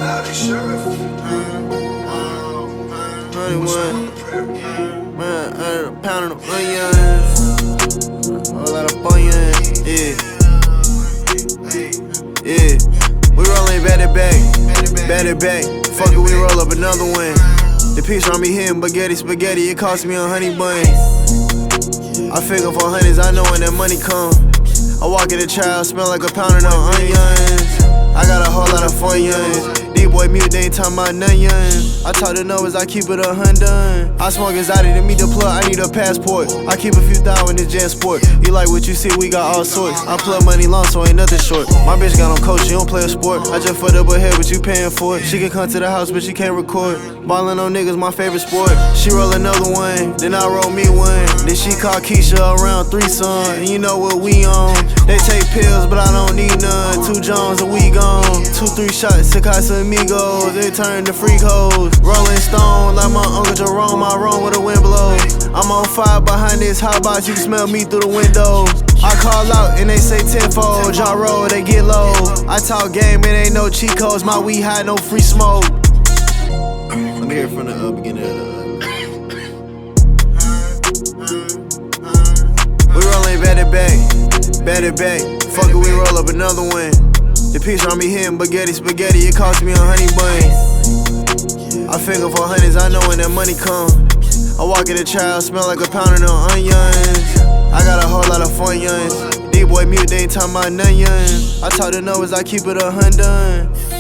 Man, a pound of onions, a lot of onions, yeah. We rollin' back to back. Fuck it, we roll up another one. The piece around me hitting spaghetti, it cost me a honey bun. I figure for hundreds, I know when that money come. I walk in the child, smell like a pound of onions. I got a whole lot of funyuns. D-boy mute, they ain't talking about none young. I talk to numbers, I keep it 100. I smoke exotic to meet the plug, I need a passport. I keep a few thousand in Jan Sport. You like what you see, we got all sorts. I plug money long, so ain't nothing short. My bitch got on coach, she don't play a sport. I just fucked up her head, but you paying for it. She can come to the house, but she can't record. Ballin' on niggas, my favorite sport. She roll another one, then I roll me one. Then she call Keisha around 3 son, and you know what we on. They take pills, but I don't need none. 2 Jones and we gone. 2-3 shots to Casamigos, they turn to freak hoes. Rolling stone like my Uncle Jerome, I roam with a wind blow. I'm on fire behind this hot box, you can smell me through the window. I call out and they say tenfold, jaw roll, they get low. I talk game, it ain't no cheat codes, my weed high, no free smoke. Let me hear it from the beginning. We rollin' back to back. Fuck it, we roll up another one. The piece around me hitting spaghetti, it cost me a honey bun. I figure for hundreds, I know when that money come. I walk in the child, smell like a pound of onions. I got a whole lot of funyuns. D-boy mute, they ain't talking about none young. I talk to numbers, I keep it 100.